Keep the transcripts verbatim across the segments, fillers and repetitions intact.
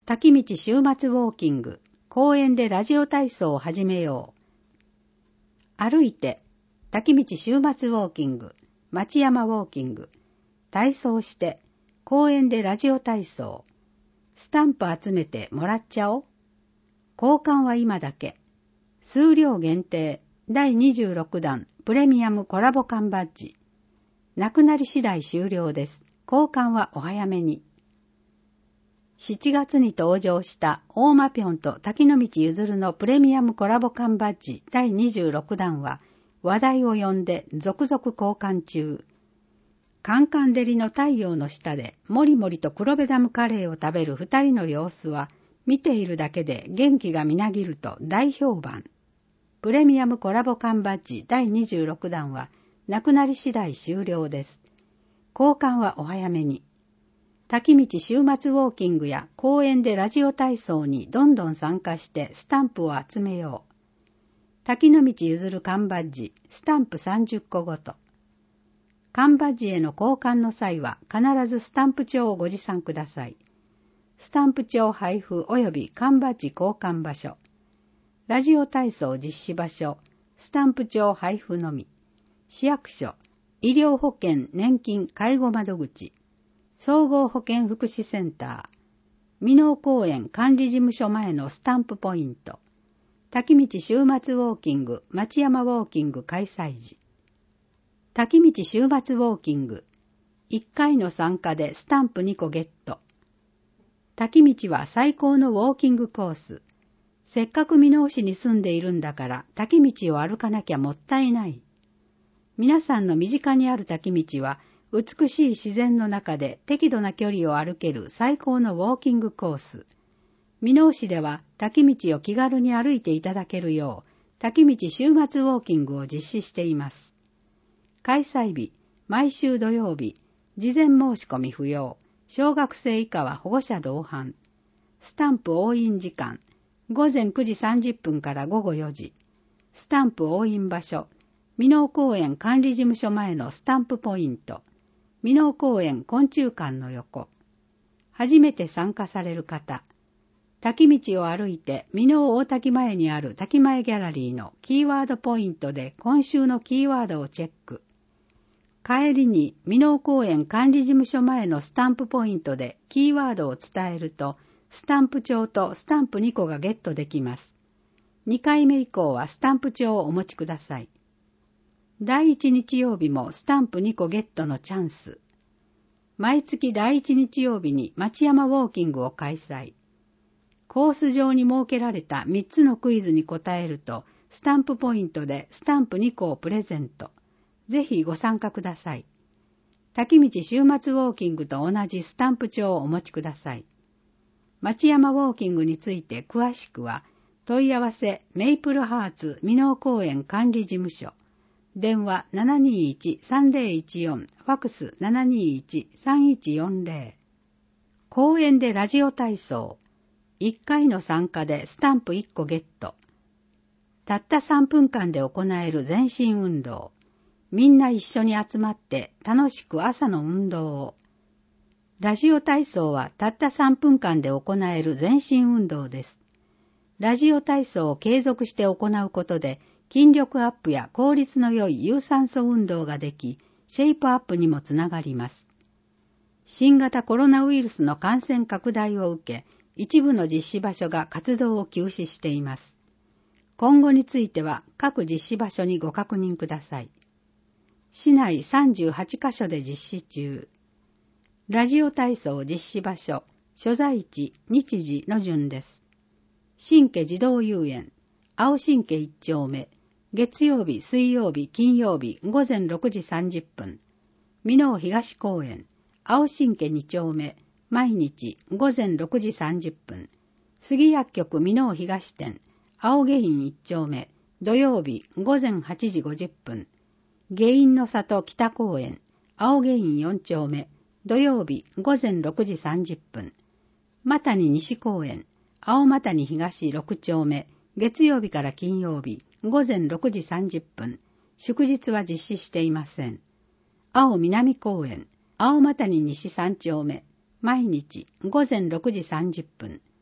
滝道週末ウォーキング、公園でラジオ体操を始めよう。歩いて、滝道週末ウォーキング、町山ウォーキング、体操して、公園でラジオ体操、スタンプ集めてもらっちゃおう。交換は今だけ。数量限定、だいにじゅうろくだんプレミアムコラボ缶バッジ。なくなり次第終了です。交換はお早めに。しちがつに登場した大間ぴょんと滝の道ゆずるのプレミアムコラボ缶バッジだいにじゅうろくだんは話題を呼んで続々交換中。カンカン照りの太陽の下でもりもりと黒部ダムカレーを食べる二人の様子は見ているだけで元気がみなぎると大評判。プレミアムコラボ缶バッジだいにじゅうろくだんはなくなり次第終了です。交換はお早めに。滝道週末ウォーキングや公園でラジオ体操にどんどん参加してスタンプを集めよう。滝の道ゆずる缶バッジ、スタンプさんじゅっこごと。缶バッジへの交換の際は必ずスタンプ帳をご持参ください。スタンプ帳配布及び缶バッジ交換場所。ラジオ体操実施場所、スタンプ帳配布のみ。市役所、医療保険年金介護窓口、総合保健福祉センター、箕面公園管理事務所前のスタンプポイント、滝道週末ウォーキング町山ウォーキング開催時、滝道週末ウォーキング、いっかいの参加でスタンプにこゲット。滝道は最高のウォーキングコース。せっかく箕面市に住んでいるんだから滝道を歩かなきゃもったいない。皆さんの身近にある滝道は美しい自然の中で適度な距離を歩ける最高のウォーキングコース。箕面市では滝道を気軽に歩いていただけるよう滝道週末ウォーキングを実施しています。開催日、毎週土曜日、事前申し込み不要。小学生以下は保護者同伴。スタンプ押印時間、ごぜんくじさんじゅっぷんからごごよじ。スタンプ押印場所、箕面公園管理事務所前のスタンプポイント。箕面公園昆虫館の横。初めて参加される方。滝道を歩いて箕面大滝前にある滝前ギャラリーのキーワードポイントで今週のキーワードをチェック。帰りに箕面公園管理事務所前のスタンプポイントでキーワードを伝えると、スタンプ帳とスタンプにこがゲットできます。にかいめ以降はスタンプ帳をお持ちください。だいいち日曜日もスタンプにこゲットのチャンス。毎月だいいち日曜日に町山ウォーキングを開催。コース上に設けられたみっつのクイズに答えると、スタンプポイントでスタンプにこをプレゼント。ぜひご参加ください。滝道週末ウォーキングと同じスタンプ帳をお持ちください。町山ウォーキングについて詳しくは、問い合わせメイプルハーツ箕面公園管理事務所。電話 ななにいちさんぜろいちよん、ファクス ななにいちさんいちよんぜろ。公園でラジオ体操。いっかいの参加でスタンプいっこゲット。たったさんぷんかんで行える全身運動。みんな一緒に集まって楽しく朝の運動を。ラジオ体操はたったさんぷんかんで行える全身運動です。ラジオ体操を継続して行うことで筋力アップや効率の良い有酸素運動ができ、シェイプアップにもつながります。新型コロナウイルスの感染拡大を受け、一部の実施場所が活動を休止しています。今後については各実施場所にご確認ください。市内さんじゅうはちかしょで実施中。ラジオ体操実施場所、所在地、日時の順です。新家児童遊園、青新家いち丁目、月曜日、水曜日、金曜日、ごぜんろくじさんじゅっぷん。箕面東公園、青新家に丁目、毎日、ごぜんろくじさんじゅっぷん。杉薬局箕面東店、青下院いち丁目、土曜日、ごぜんはちじごじゅっぷん。下院の里北公園、青下院よん丁目、土曜日、ごぜんろくじさんじゅっぷん。マタニ西公園、青マタニ東ろく丁目、月曜日から金曜日、ごぜんろくじさんじゅっぷん。祝日は実施していません。青南公園、青マタニ西さん丁目、毎日、ごぜんろくじさんじゅっぷん。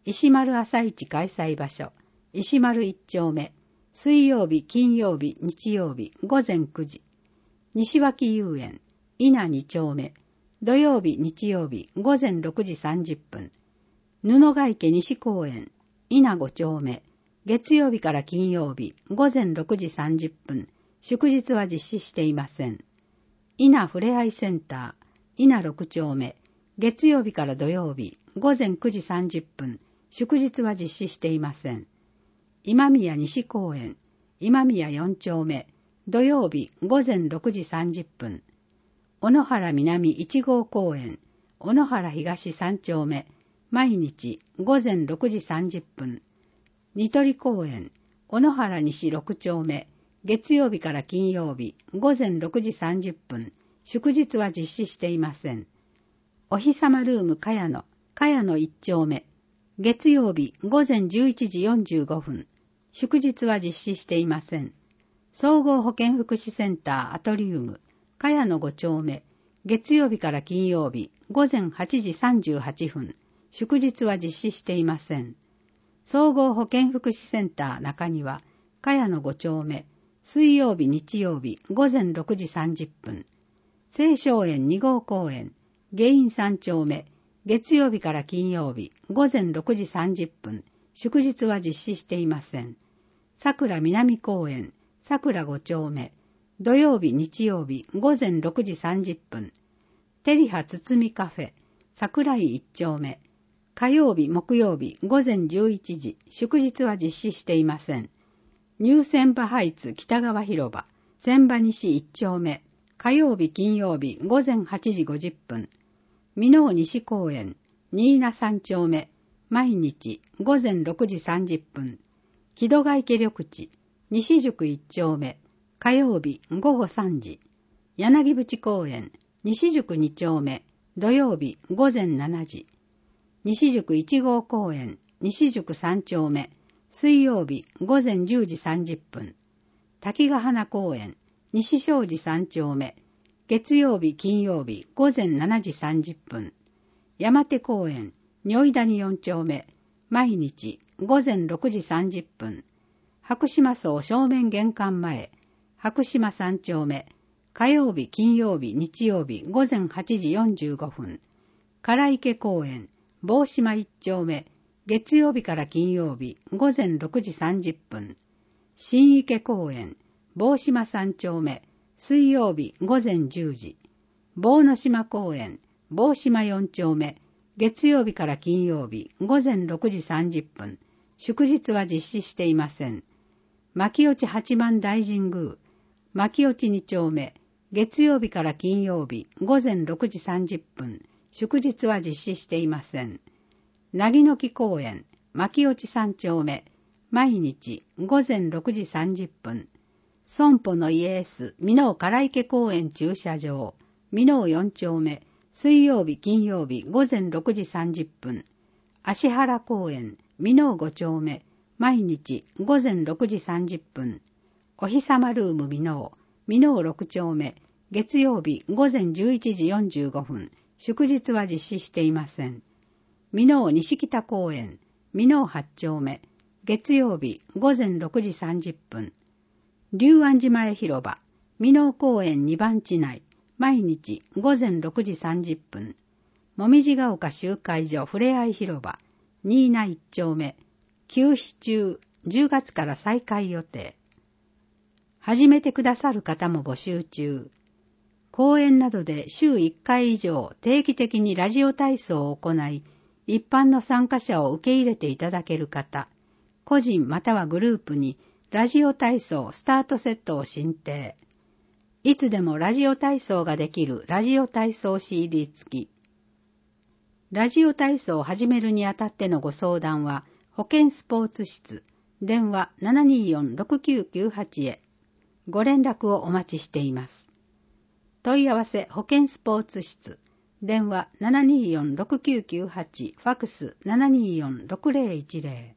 石丸朝市開催場所、石丸一丁目、水曜日、金曜日、日曜日、午前くじ。西脇遊園、稲二丁目、土曜日、日曜日、午前ろくじさんじゅっぷん。布ヶ池西公園、稲五丁目、月曜日から金曜日、午前ろくじさんじゅっぷん。祝日は実施していません。稲ふれあいセンター、稲六丁目、月曜日から土曜日、午前くじさんじゅっぷん。祝日は実施していません。今宮西公園、今宮四丁目、土曜日午前ろくじさんじゅっぷん。小野原南一号公園、小野原東三丁目、毎日午前ろくじさんじゅっぷん。ニトリ公園、小野原西六丁目、月曜日から金曜日午前ろくじさんじゅっぷん。祝日は実施していません。お日様ルーム茅野、茅野一丁目、月曜日午前じゅういちじよんじゅうごふん。祝日は実施していません。総合保健福祉センターアトリウム、茅野五丁目、月曜日から金曜日午前はちじさんじゅうはっぷん。祝日は実施していません。総合保健福祉センター中庭、茅野五丁目、水曜日日曜日午前ろくじさんじゅっぷん。青松園二号公園、下院三丁目、月曜日から金曜日午前ろくじさんじゅっぷん。祝日は実施していません。桜南公園、桜五丁目、土曜日日曜日午前ろくじさんじゅっぷん。テリハ包みカフェ、桜井一丁目、火曜日木曜日午前じゅういちじ、祝日は実施していません。ニューセンバハイツ北川広場、千葉西一丁目、火曜日金曜日午前はちじごじゅっぷん。箕面西公園、新名三丁目、毎日午前ろくじさんじゅっぷん。木戸ヶ池緑地、西宿一丁目、火曜日午後さんじ。柳淵公園、西宿二丁目、土曜日午前しちじ。西宿一号公園、西宿三丁目、水曜日午前じゅうじさんじゅっぷん。滝ヶ花公園、西正寺三丁目、月曜日金曜日午前しちじさんじゅっぷん。山手公園、如意谷四丁目、毎日午前ろくじさんじゅっぷん。白島荘正面玄関前、白島三丁目、火曜日金曜日日曜日午前はちじよんじゅうごふん。唐池公園、坊島一丁目、月曜日から金曜日午前ろくじさんじゅっぷん。新池公園、坊島三丁目、水曜日午前じゅうじ。坊野島公園、坊島四丁目、月曜日から金曜日午前ろくじさんじゅっぷん。祝日は実施していません。牧落八幡大神宮、牧落二丁目、月曜日から金曜日午前ろくじさんじゅっぷん。祝日は実施していません。凪の木公園、牧落三丁目、毎日午前ろくじさんじゅっぷん。損保のイエース、箕面唐池公園駐車場、箕面四丁目、水曜日金曜日午前ろくじさんじゅっぷん。芦原公園、箕面五丁目、毎日午前ろくじさんじゅっぷん。お日様ルーム箕面、箕面六丁目、月曜日午前じゅういちじよんじゅうごふん。祝日は実施していません。箕面西北公園、箕面八丁目、月曜日午前ろくじさんじゅっぷん。龍安寺前広場、箕面公園二番地内、毎日午前ろくじさんじゅっぷん。もみじが丘集会所ふれあい広場、新名一丁目、休止中、じゅうがつから再開予定。始めてくださる方も募集中。講演などで週いっかい以上定期的にラジオ体操を行い、一般の参加者を受け入れていただける方、個人またはグループにラジオ体操スタートセットを進呈。いつでもラジオ体操ができるラジオ体操 シーディー 付き。ラジオ体操を始めるにあたってのご相談は、保健スポーツ室、電話 ななにーよんろくきゅうきゅうはち へご連絡をお待ちしています。問い合わせ保健スポーツ室、電話 ななにーよんろくきゅうきゅうはち、ファクス ななにーよんろくぜろいちぜろ。